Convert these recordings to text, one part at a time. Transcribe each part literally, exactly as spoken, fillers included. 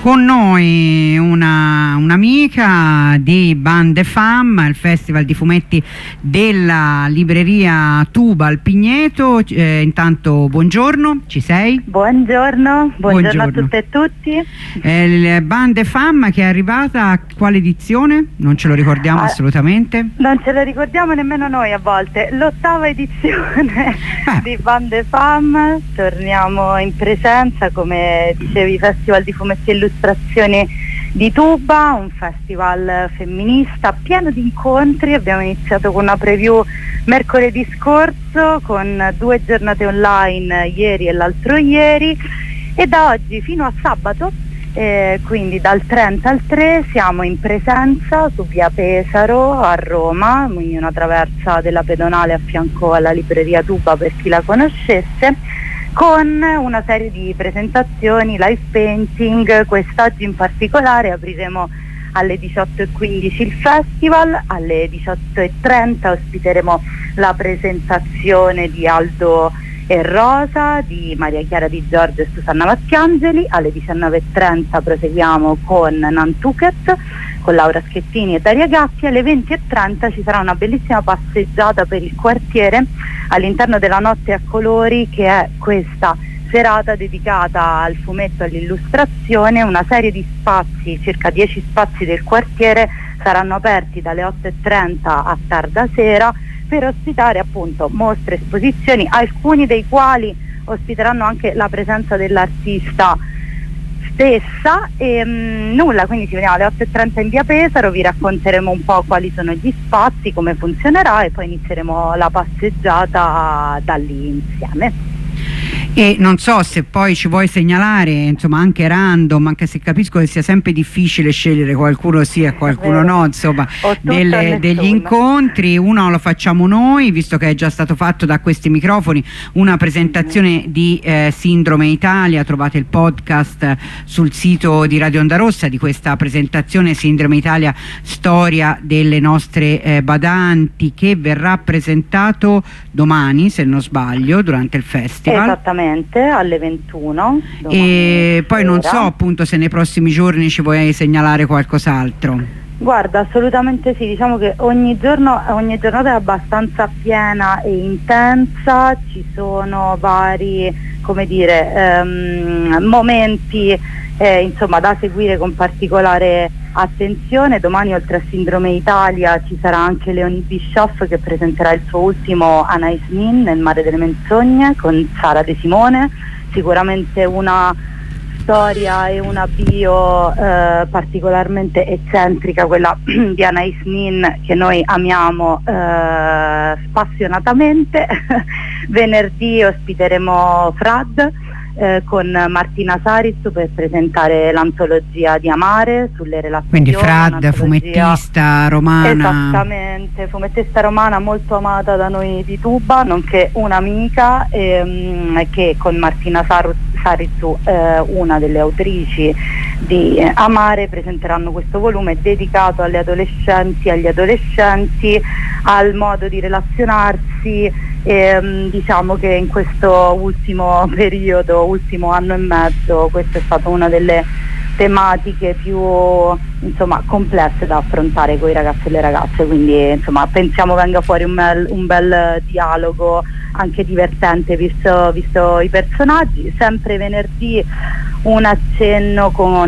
Con noi una, un'amica di Bande Fam, il Festival di Fumetti della libreria Tuba al Pigneto. Eh, intanto buongiorno, ci sei? Buongiorno, buongiorno, buongiorno. a tutte e tutti. Eh, Bande Fam che è arrivata a quale edizione? Non ce lo ricordiamo ah, assolutamente. Non ce lo ricordiamo nemmeno noi a volte. L'ottava edizione eh. di Bande Fam. Torniamo in presenza, come dicevi, Festival di Fumetti e Illustrazioni di Tuba, un festival femminista pieno di incontri. Abbiamo iniziato con una preview mercoledì scorso con due giornate online ieri e l'altro ieri, e da oggi fino a sabato, eh, quindi dal trenta al tre, siamo in presenza su via Pesaro a Roma, in una traversa della pedonale a fianco alla libreria Tuba, per chi la conoscesse, con una serie di presentazioni, live painting. Quest'oggi in particolare apriremo alle diciotto e quindici il festival, alle diciotto e trenta ospiteremo la presentazione di Aldo e Rosa, di Maria Chiara Di Giorgio e Susanna Mattiangeli. Alle diciannove e trenta proseguiamo con Nantucket, con Laura Schettini e Daria Gatti. Alle venti e trenta ci sarà una bellissima passeggiata per il quartiere all'interno della Notte a Colori, che è questa serata dedicata al fumetto e all'illustrazione. Una serie di spazi, circa dieci spazi del quartiere, saranno aperti dalle otto e trenta a tarda sera per ospitare appunto mostre, esposizioni, alcuni dei quali ospiteranno anche la presenza dell'artista stessa. E mh, nulla, quindi ci vediamo alle otto e trenta in via Pesaro, vi racconteremo un po' quali sono gli spazi, come funzionerà, e poi inizieremo la passeggiata da lì insieme. E non so se poi ci vuoi segnalare, insomma, anche random, anche se capisco che sia sempre difficile scegliere qualcuno sì e qualcuno no, insomma, delle, degli incontri. Uno lo facciamo noi, visto che è già stato fatto da questi microfoni, una presentazione di eh, Sindrome Italia. Trovate il podcast sul sito di Radio Onda Rossa di questa presentazione, Sindrome Italia, storia delle nostre eh, badanti, che verrà presentato domani, se non sbaglio, durante il festival. Esattamente, alle ventuno. E poi non so appunto se nei prossimi giorni ci vuoi segnalare qualcos'altro. Guarda, assolutamente sì, diciamo che ogni giorno, ogni giornata è abbastanza piena e intensa. Ci sono vari, come dire, ehm, momenti eh, insomma, da seguire con particolare attenzione. Domani, oltre a Sindrome Italia, ci sarà anche Leonie Bischoff, che presenterà il suo ultimo Anais Nin, Nel mare delle menzogne, con Sara De Simone. Sicuramente una storia e una bio eh, particolarmente eccentrica, quella di Anais Nin, che noi amiamo eh, spassionatamente. Venerdì ospiteremo Frad Eh, con Martina Saris per presentare l'antologia di Amare sulle relazioni. Quindi Frad, fumettista romana. Esattamente, fumettista romana molto amata da noi di Tuba, nonché un'amica, ehm, che con Martina Saris, eh, una delle autrici di eh, Amare, presenteranno questo volume dedicato alle adolescenti, agli adolescenti, al modo di relazionarsi. E, diciamo che in questo ultimo periodo, ultimo anno e mezzo, questa è stata una delle tematiche più, insomma, complesse da affrontare con i ragazzi e le ragazze, quindi insomma pensiamo venga fuori un bel, un bel dialogo anche divertente, visto, visto i personaggi. Sempre venerdì un accenno con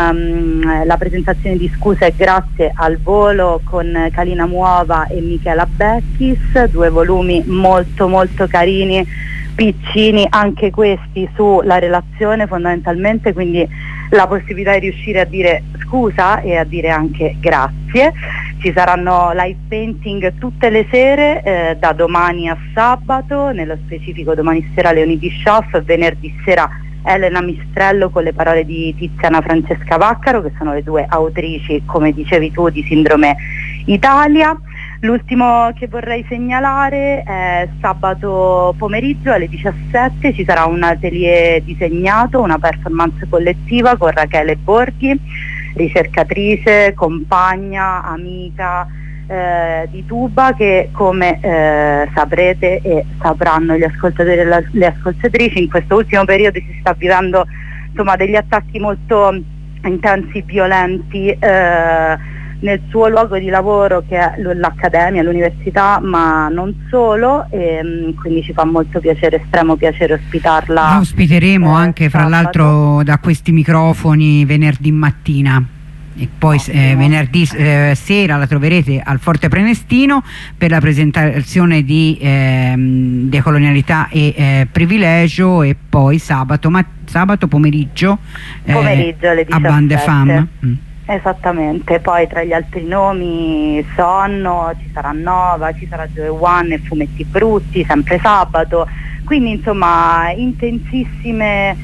um, la presentazione di Scuse e Grazie al volo con Kalina Muova e Michela Becchis, due volumi molto molto carini, piccini anche questi, sulla relazione fondamentalmente, quindi la possibilità di riuscire a dire scusa e a dire anche grazie. Ci saranno live painting tutte le sere, eh, da domani a sabato, nello specifico domani sera Leonie Bischoff, venerdì sera Elena Mistrello con le parole di Tiziana Francesca Vaccaro, che sono le due autrici, come dicevi tu, di Sindrome Italia. L'ultimo che vorrei segnalare è sabato pomeriggio alle diciassette, ci sarà un atelier disegnato, una performance collettiva con Rachele Borghi, ricercatrice, compagna, amica eh, di Tuba, che come eh, saprete e sapranno gli ascoltatori e le ascoltatrici, in questo ultimo periodo si sta vivendo insomma degli attacchi molto intensi, violenti, eh, nel suo luogo di lavoro, che è l'accademia, l'università, ma non solo, e quindi ci fa molto piacere, estremo piacere ospitarla. La ospiteremo eh, anche fra l'altro da questi microfoni venerdì mattina. E poi eh, venerdì eh, sera la troverete al Forte Prenestino per la presentazione di eh, decolonialità e eh, privilegio, e poi sabato, ma, sabato pomeriggio, eh, pomeriggio alle a Bande Fam. Mm. Esattamente, poi tra gli altri nomi Sonno, ci sarà Nova, ci sarà Joe One e Fumetti Brutti, sempre sabato, quindi insomma intensissime,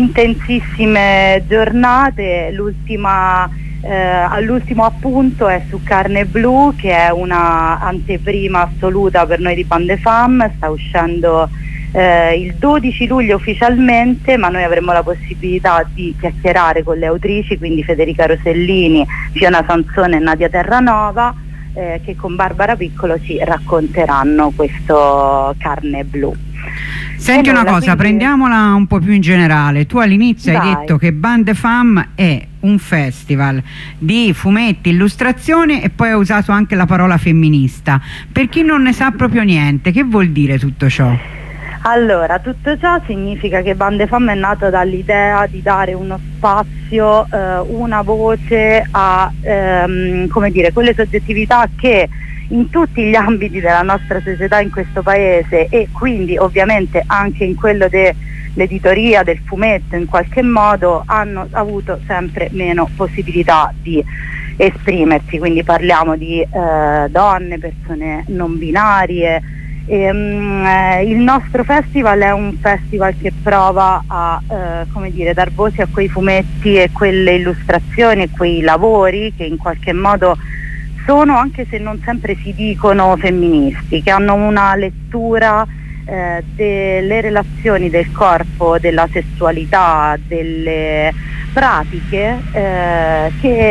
intensissime giornate. L'ultima eh, all'ultimo appunto è su Carne Blu, che è una anteprima assoluta per noi di Bande Fam, sta uscendo Eh, il dodici luglio ufficialmente, ma noi avremo la possibilità di chiacchierare con le autrici, quindi Federica Rosellini, Fiona Sansone e Nadia Terranova, eh, che con Barbara Piccolo ci racconteranno questo Carne Blu. Senti una cosa, quindi... prendiamola un po' più in generale. Tu all'inizio hai detto che Bande Fam è un festival di fumetti, illustrazione, e poi hai usato anche la parola femminista. Per chi non ne sa proprio niente, che vuol dire tutto ciò? Allora, tutto ciò significa che Bande Fam è nato dall'idea di dare uno spazio, eh, una voce a ehm, come dire, quelle soggettività che in tutti gli ambiti della nostra società in questo paese, e quindi ovviamente anche in quello dell'editoria, del fumetto in qualche modo, hanno avuto sempre meno possibilità di esprimersi. Quindi parliamo di eh, donne, persone non binarie. E, um, eh, il nostro festival è un festival che prova a eh, come dire, dar voce a quei fumetti e quelle illustrazioni e quei lavori che in qualche modo sono, anche se non sempre si dicono, femministi, che hanno una lettura eh, delle relazioni del corpo, della sessualità, delle pratiche eh,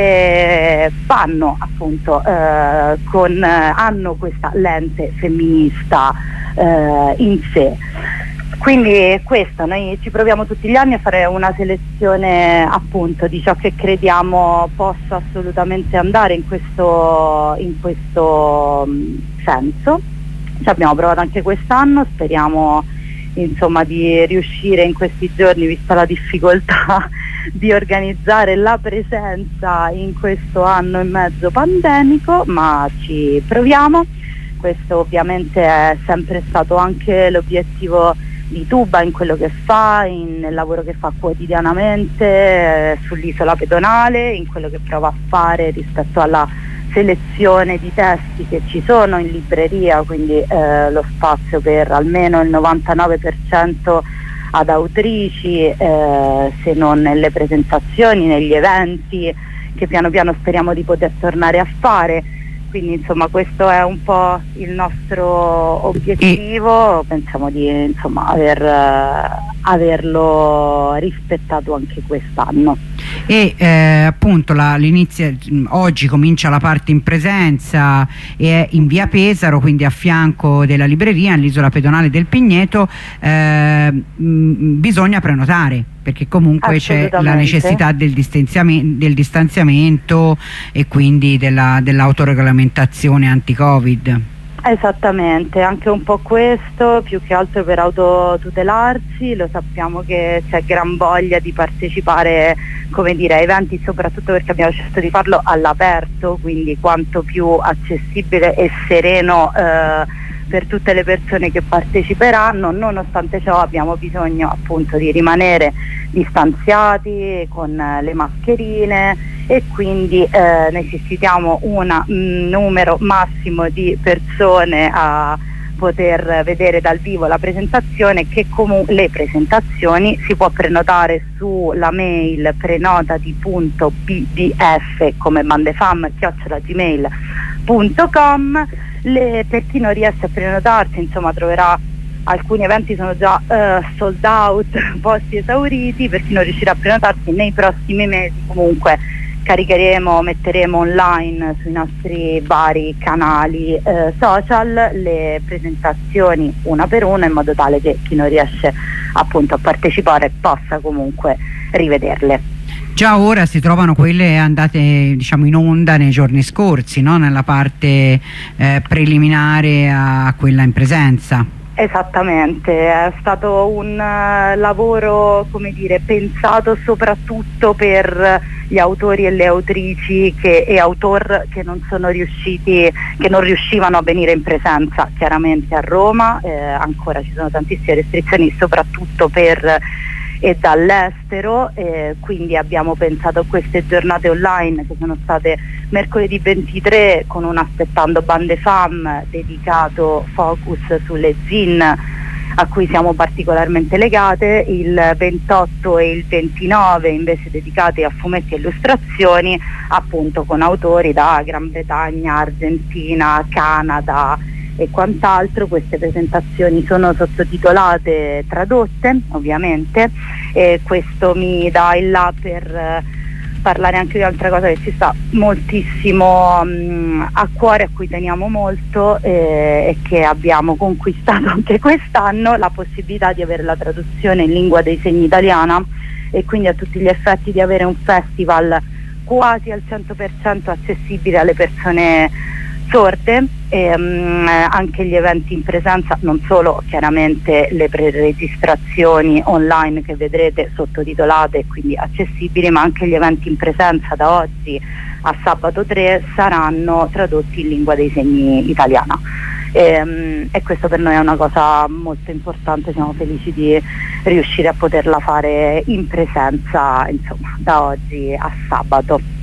che vanno appunto eh, con, hanno questa lente femminista eh, in sé. Quindi questo, noi ci proviamo tutti gli anni a fare una selezione appunto di ciò che crediamo possa assolutamente andare in questo, in questo senso. Ci abbiamo provato anche quest'anno, speriamo insomma di riuscire in questi giorni, vista la difficoltà di organizzare la presenza in questo anno e mezzo pandemico, ma ci proviamo. Questo ovviamente è sempre stato anche l'obiettivo di Tuba in quello che fa, in, nel lavoro che fa quotidianamente eh, sull'isola pedonale, in quello che prova a fare rispetto alla selezione di testi che ci sono in libreria, quindi eh, lo spazio per almeno il novantanove per cento ad autrici, eh, se non nelle presentazioni, negli eventi che piano piano speriamo di poter tornare a fare. Quindi insomma questo è un po' il nostro obiettivo, e pensiamo di insomma aver, uh, averlo rispettato anche quest'anno. E eh, appunto la, oggi comincia la parte in presenza e è in via Pesaro, quindi a fianco della libreria, nell'isola pedonale del Pigneto. eh, mh, bisogna prenotare, perché comunque c'è la necessità del distanziamento, del distanziamento e quindi dell'autoregolamentazione anti-Covid. Esattamente, anche un po' questo, più che altro per autotutelarsi. Lo sappiamo che c'è gran voglia di partecipare, come dire, a eventi, soprattutto perché abbiamo scelto di farlo all'aperto, quindi quanto più accessibile e sereno eh, per tutte le persone che parteciperanno. Nonostante ciò abbiamo bisogno appunto di rimanere distanziati con le mascherine, e quindi eh, necessitiamo un numero massimo di persone a poter vedere dal vivo la presentazione, che comunque le presentazioni si può prenotare sulla mail prenotati punto b d f come bandefam chiocciola gmail punto com. Le, per chi non riesce a prenotarsi, insomma, troverà alcuni eventi sono già uh, sold out, posti esauriti. Per chi non riuscirà a prenotarsi, nei prossimi mesi comunque caricheremo, metteremo online sui nostri vari canali eh, social le presentazioni una per una, in modo tale che chi non riesce appunto a partecipare possa comunque rivederle. già ora si trovano quelle andate, diciamo, in onda nei giorni scorsi, no? Nella parte eh, preliminare a quella in presenza. Esattamente, è stato un uh, lavoro, come dire, pensato soprattutto per gli autori e le autrici che, e autor che non sono riusciti, che non riuscivano a venire in presenza chiaramente a Roma. Eh, ancora ci sono tantissime restrizioni soprattutto per e dall'estero, eh, quindi abbiamo pensato a queste giornate online che sono state mercoledì ventitré con un Aspettando Bande Fam dedicato focus sulle zin a cui siamo particolarmente legate, il ventotto e il ventinove invece dedicati a fumetti e illustrazioni, appunto con autori da Gran Bretagna, Argentina, Canada e quant'altro. Queste presentazioni sono sottotitolate, tradotte ovviamente, e questo mi dà il là per eh, parlare anche di un'altra cosa che ci sta moltissimo mh, a cuore, a cui teniamo molto eh, e che abbiamo conquistato anche quest'anno, la possibilità di avere la traduzione in lingua dei segni italiana e quindi a tutti gli effetti di avere un festival quasi al cento per cento accessibile alle persone sorde, e, um, anche gli eventi in presenza, non solo chiaramente le pre-registrazioni online che vedrete sottotitolate e quindi accessibili, ma anche gli eventi in presenza da oggi a sabato tre saranno tradotti in lingua dei segni italiana. E, um, e questo per noi è una cosa molto importante, siamo felici di riuscire a poterla fare in presenza, insomma, da oggi a sabato.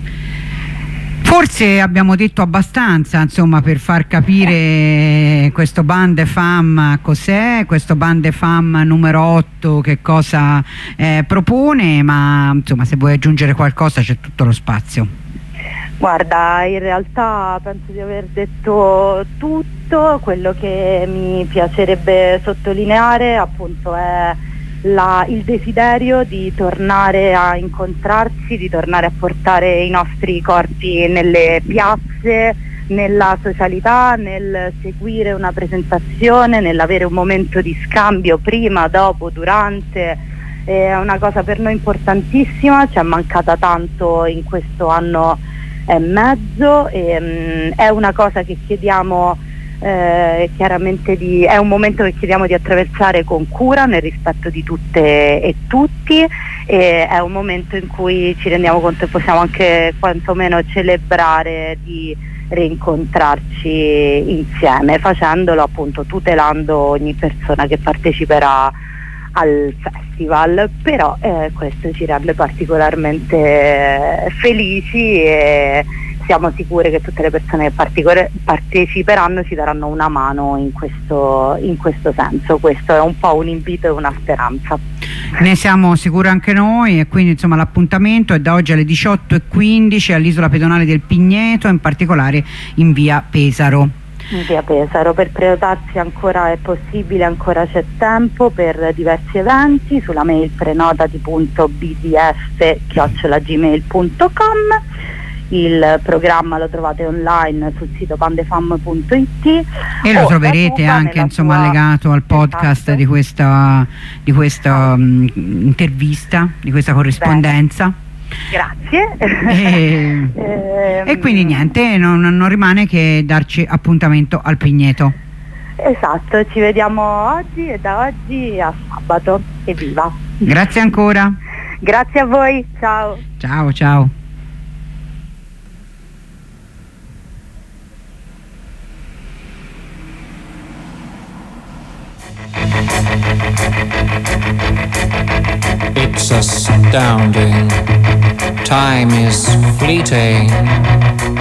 Forse abbiamo detto abbastanza, insomma, per far capire questo Bande Fam cos'è, questo Bande Fam numero otto che cosa eh, propone, ma insomma, se vuoi aggiungere qualcosa c'è tutto lo spazio. Guarda, in realtà penso di aver detto tutto. Quello che mi piacerebbe sottolineare appunto è La, il desiderio di tornare a incontrarci, di tornare a portare i nostri corpi nelle piazze, nella socialità, nel seguire una presentazione, nell'avere un momento di scambio prima, dopo, durante. È una cosa per noi importantissima, ci è mancata tanto in questo anno e mezzo e, um, è una cosa che chiediamo Eh, chiaramente di, è un momento che chiediamo di attraversare con cura, nel rispetto di tutte e tutti, e è un momento in cui ci rendiamo conto che possiamo anche quantomeno celebrare di rincontrarci insieme, facendolo appunto tutelando ogni persona che parteciperà al festival. Però eh, questo ci rende particolarmente felici e siamo sicure che tutte le persone che parteciperanno ci daranno una mano in questo, in questo senso. Questo è un po' un invito e una speranza. Ne siamo sicure anche noi, e quindi insomma l'appuntamento è da oggi alle diciotto e quindici all'isola pedonale del Pigneto, in particolare in via Pesaro. In via Pesaro, per prenotarsi ancora è possibile, ancora c'è tempo per diversi eventi sulla mail prenotati punto b d f chiocciola gmail punto com. Il programma lo trovate online sul sito bandefam punto it e lo troverete anche, insomma, sua... allegato al podcast. Esatto. di questa, di questa um, intervista, di questa corrispondenza. Bene. Grazie. E, ehm... e quindi niente, non, non rimane che darci appuntamento al Pigneto. Esatto, ci vediamo oggi e da oggi a sabato. Evviva! Grazie ancora. Grazie a voi, ciao. Ciao, ciao. It's astounding. Time is fleeting.